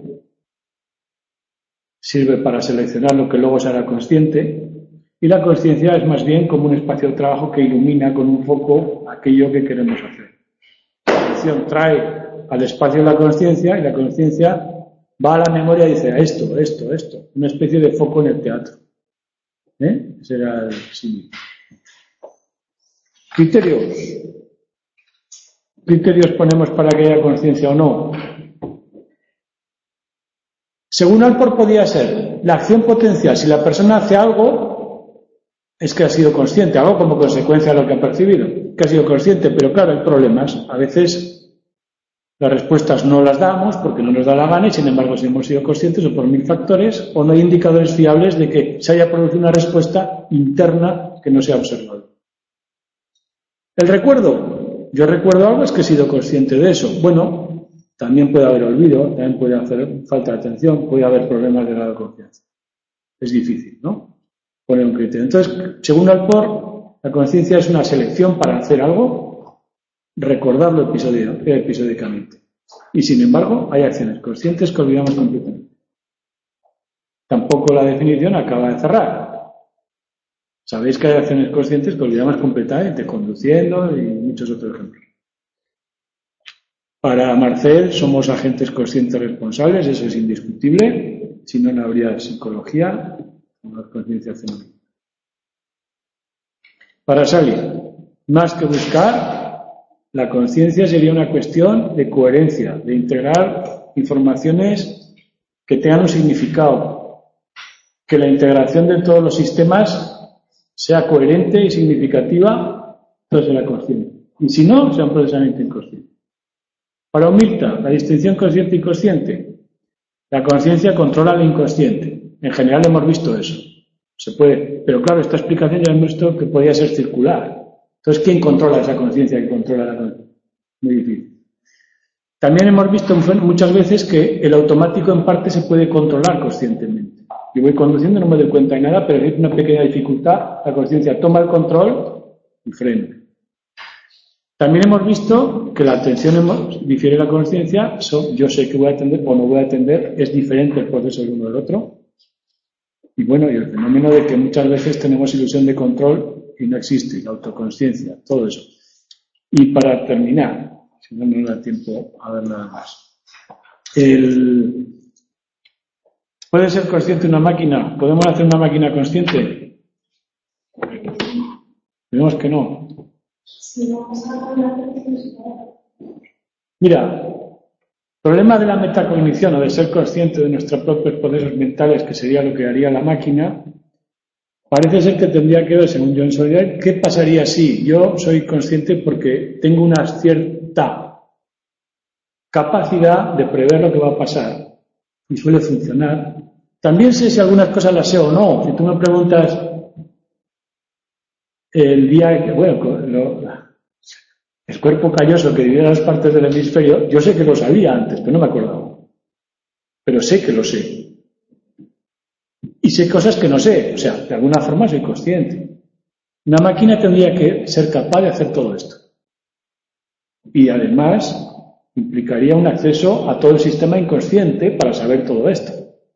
sirve para seleccionar lo que luego se hará consciente y la conciencia es más bien como un espacio de trabajo que ilumina con un foco aquello que queremos hacer. La atención trae al espacio de la conciencia y la conciencia va a la memoria y dice esto, esto, esto. Una especie de foco en el teatro. ¿Eh? Ese era el símil. Criterios. Criterios ponemos para que haya conciencia o no. Según Alport podía ser la acción potencial. Si la persona hace algo, es que ha sido consciente, algo como consecuencia de lo que ha percibido, que ha sido consciente, pero claro, hay problemas. A veces las respuestas no las damos porque no nos da la gana y sin embargo si hemos sido conscientes o por mil factores o no hay indicadores fiables de que se haya producido una respuesta interna que no se ha observado. El recuerdo. Yo recuerdo algo, es que he sido consciente de eso. Bueno, también puede haber olvido, también puede hacer falta de atención, puede haber problemas de grado de confianza. Es difícil, ¿no? Poner un criterio. Entonces, según Alport, la conciencia es una selección para hacer algo, recordarlo episódicamente. Y sin embargo, hay acciones conscientes que olvidamos completamente. Tampoco la definición acaba de cerrar. Sabéis que hay acciones conscientes que olvidamos completamente, conduciendo y muchos otros ejemplos. Para Marcel somos agentes conscientes responsables, eso es indiscutible, si no, no habría psicología, no hay conciencia femenina. Para Sally, más que buscar, la conciencia sería una cuestión de coherencia, de integrar informaciones que tengan un significado, que la integración de todos los sistemas sea coherente y significativa, entonces la conciencia. Y si no, sea un procesamiento inconsciente. Para Omirta, la distinción consciente y inconsciente. La conciencia controla lo inconsciente. En general hemos visto eso. Se puede, pero claro, esta explicación ya hemos visto que podía ser circular. Entonces, ¿quién controla esa conciencia? ¿Quién controla la conciencia? Muy difícil. También hemos visto muchas veces que el automático en parte se puede controlar conscientemente. Yo voy conduciendo, no me doy cuenta de nada, pero hay una pequeña dificultad, la conciencia toma el control y frena. También hemos visto que la atención hemos, difiere de la conciencia, yo sé que voy a atender o no voy a atender, es diferente el proceso del uno del otro. Y bueno, y el fenómeno de que muchas veces tenemos ilusión de control y no existe, la autoconsciencia, todo eso. Y para terminar, si no, no me da tiempo a ver nada más. El... ¿Puede ser consciente una máquina? ¿Podemos hacer una máquina consciente? Vemos que no. Mira, el problema de la metacognición o de ser consciente de nuestros propios procesos mentales, que sería lo que haría la máquina, parece ser que tendría que ver, según John Sawyer, ¿qué pasaría si yo soy consciente porque tengo una cierta capacidad de prever lo que va a pasar y suele funcionar? También sé si algunas cosas las sé o no. Si tú me preguntas el día que, bueno, lo, el cuerpo calloso que divide las partes del hemisferio, yo sé que lo sabía antes, pero no me acordaba. Pero sé que lo sé. Y sé cosas que no sé, o sea, de alguna forma soy consciente. Una máquina tendría que ser capaz de hacer todo esto. Y además implicaría un acceso a todo el sistema inconsciente para saber todo esto.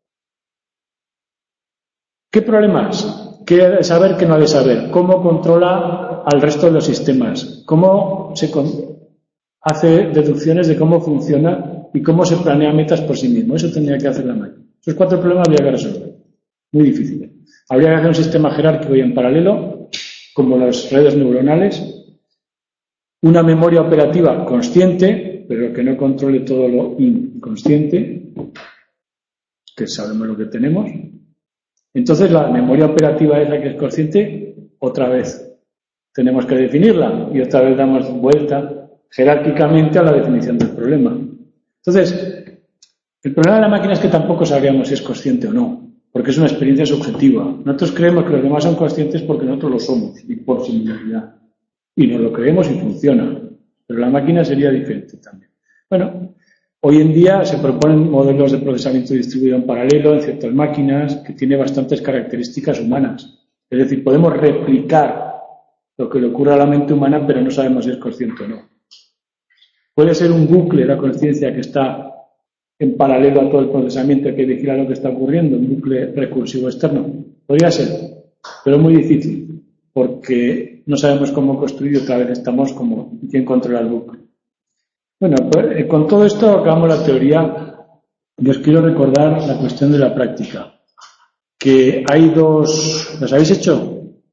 ¿Qué problemas? ¿Qué ha de saber, qué no ha de saber? ¿Cómo controla al resto de los sistemas? ¿Cómo se hace deducciones de cómo funciona y cómo se planea metas por sí mismo? Eso tendría que hacer la máquina. Esos cuatro problemas habría que resolver. Muy difíciles. Habría que hacer un sistema jerárquico y en paralelo, como las redes neuronales, una memoria operativa consciente, pero que no controle todo lo inconsciente, que sabemos lo que tenemos. Entonces la memoria operativa esa que es consciente, otra vez tenemos que definirla y otra vez damos vuelta jerárquicamente a la definición del problema. Entonces, el problema de la máquina es que tampoco sabríamos si es consciente o no, porque es una experiencia subjetiva. Nosotros creemos que los demás son conscientes porque nosotros lo somos y por similaridad. Y nos lo creemos y funciona. Pero la máquina sería diferente también. Bueno, hoy en día se proponen modelos de procesamiento distribuido en paralelo en ciertas máquinas que tiene bastantes características humanas. Es decir, podemos replicar lo que le ocurre a la mente humana, pero no sabemos si es consciente o no. Puede ser un bucle la conciencia que está en paralelo a todo el procesamiento que vigila lo que está ocurriendo, un bucle recursivo externo. Podría ser, pero es muy difícil, porque no sabemos cómo construir y otra vez estamos como quién controla el bucle. Bueno, pues, con todo esto acabamos la teoría y os quiero recordar la cuestión de la práctica. Que hay dos... ¿Las habéis hecho?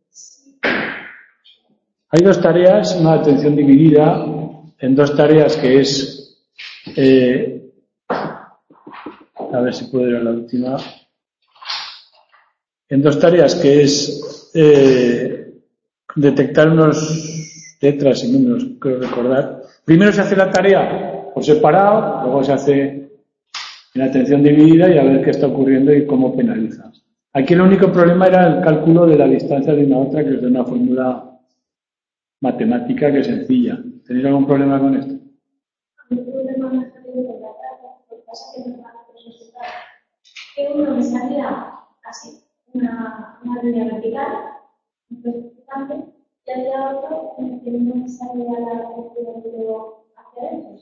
Hay dos tareas, una atención dividida en dos tareas que es... Eh, a ver si puedo ir a la última. En dos tareas que es eh, detectar unos letras y números, creo recordar. Primero se hace la tarea por separado, luego se hace en atención dividida y a ver qué está ocurriendo y cómo penaliza. Aquí el único problema era el cálculo de la distancia de una a otra, que es de una fórmula matemática que es sencilla. ¿Tenéis algún problema con esto? Que uno me salía así, una, una línea vertical, importante, y había otro en el que no me salía la dirección hacia adentro.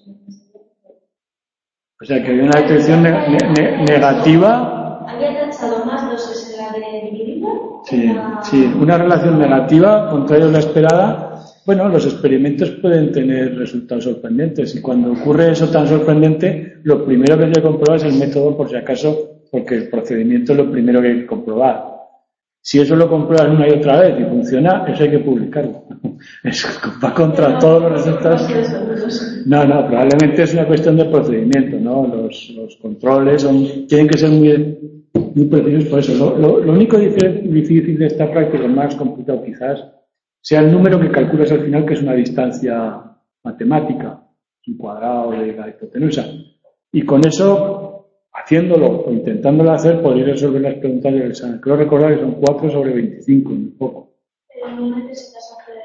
O sea, que había una detección ne ne negativa. ¿Había tachado más dos en la de dividido? Sí, sí, una relación negativa, contrario a la esperada. Bueno, los experimentos pueden tener resultados sorprendentes y cuando ocurre eso tan sorprendente, lo primero que hay que comprobar es el método, por si acaso, porque el procedimiento es lo primero que hay que comprobar. Si eso lo compruebas una y otra vez y funciona, eso hay que publicarlo. Eso va contra no, todos los resultados. No, no, probablemente es una cuestión de procedimiento, ¿no? Los, los controles son, tienen que ser muy, muy precisos por eso. Lo, lo, lo único difícil de esta práctica, más complicado quizás, sea el número que calculas al final, que es una distancia matemática, un cuadrado de la hipotenusa. Y con eso, haciéndolo o intentándolo hacer, podría resolver las preguntas del examen. Creo recordar que son cuatro sobre veinticinco, un poco. Pero no necesitas hacer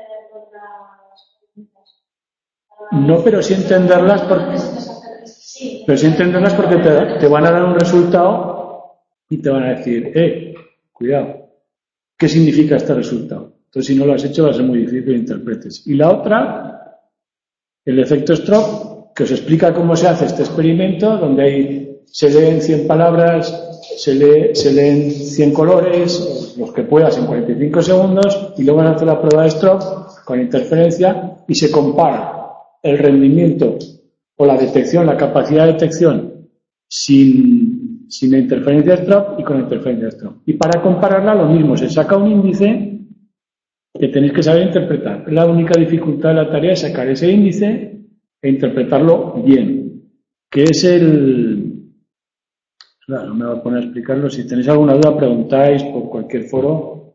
otras preguntas. No, pero sí entenderlas porque, pero sí entenderlas porque te, te van a dar un resultado y te van a decir, eh, cuidado, ¿qué significa este resultado? Entonces, si no lo has hecho, va a ser muy difícil que lo interpretes. Y la otra, el efecto Stroop, que os explica cómo se hace este experimento, donde hay, se leen cien palabras, se, lee, se leen cien colores, los que puedas en cuarenta y cinco segundos, y luego se hace la prueba de Stroop con interferencia y se compara el rendimiento o la detección, la capacidad de detección sin, sin la interferencia de Stroop y con la interferencia de Stroop. Y para compararla, lo mismo, se saca un índice que tenéis que saber interpretar. La única dificultad de la tarea es sacar ese índice e interpretarlo bien, que es el... Claro, no me voy a poner a explicarlo. Si tenéis alguna duda, preguntáis por cualquier foro,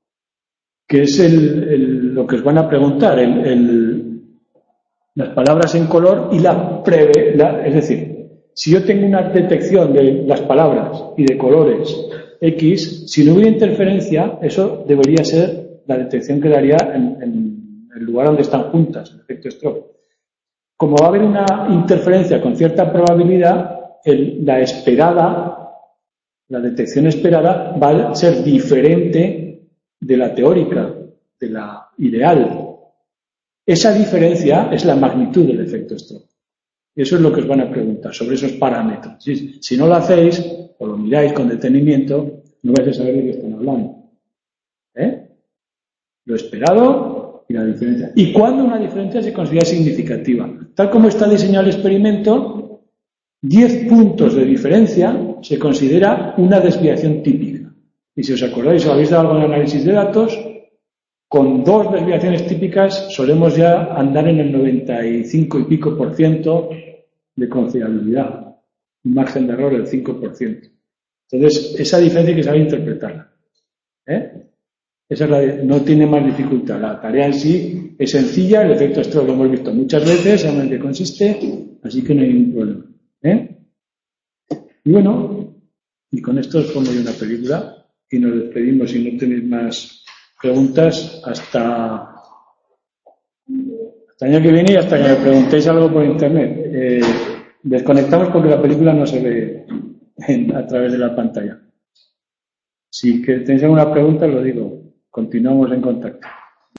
que es el, el, lo que os van a preguntar, el, el, las palabras en color y la preve... La, es decir, si yo tengo una detección de las palabras y de colores X, si no hubiera interferencia, eso debería ser la detección que daría en, en el lugar donde están juntas, el efecto Stroop. Como va a haber una interferencia con cierta probabilidad, el, la esperada, la detección esperada va a ser diferente de la teórica, de la ideal. Esa diferencia es la magnitud del efecto Stroop. Y eso es lo que os van a preguntar sobre esos parámetros. Si, si no lo hacéis, o lo miráis con detenimiento, no vais a saber de qué están hablando. ¿Eh? Lo esperado y la diferencia. ¿Y cuándo una diferencia se considera significativa? Tal como está diseñado el experimento, diez puntos de diferencia se considera una desviación típica. Y si os acordáis o habéis dado algo de análisis de datos, con dos desviaciones típicas solemos ya andar en el noventa y cinco y pico por ciento de confiabilidad, un margen de error del cinco por ciento. Entonces, esa diferencia hay que saber interpretarla. ¿Eh? Esa es la, no tiene más dificultad. La tarea en sí es sencilla, el efecto Stroke lo hemos visto muchas veces, sabemos en qué consiste, así que no hay ningún problema. ¿Eh? Y bueno, y con esto os pongo yo una película y nos despedimos. Si no tenéis más preguntas, hasta, hasta el año que viene y hasta que me preguntéis algo por internet. Eh, desconectamos porque la película no se ve en, a través de la pantalla. Si que tenéis alguna pregunta, lo digo. Continuamos en contacto.